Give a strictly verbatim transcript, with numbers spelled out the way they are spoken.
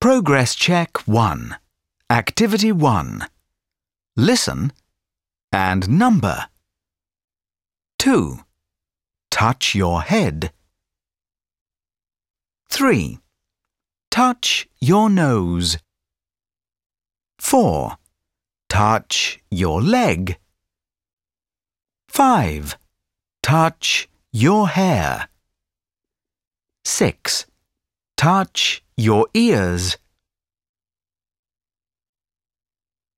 Progress check one. Activity one. Listen and number. two. Touch your head. three. Touch your nose. four. Touch your leg. five. Touch your hair. six. Touch your ears.